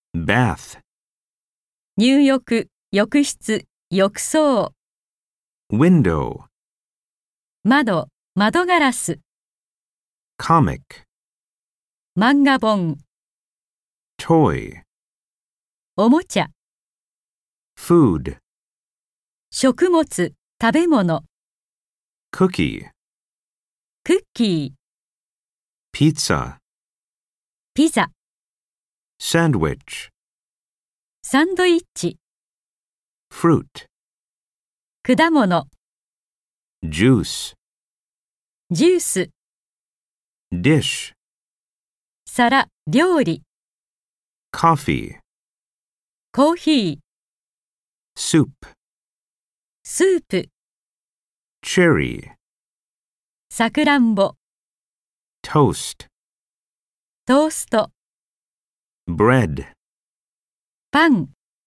bath, 入浴、浴室、浴槽、 window, 窓、窓ガラス、 comic, 漫画本、 toy, おもちゃ、 food, 食物、食べ物、 cookie, クッキー、 pizza, ピザ、 sandwich, サンドイッチ、 fruit, 果物、 juice, ジュース、 dish, 皿、料理、 coffee, コーヒー、 soup, スープ、 cherry, さくらんぼ、 toast, トースト、 bread. パン。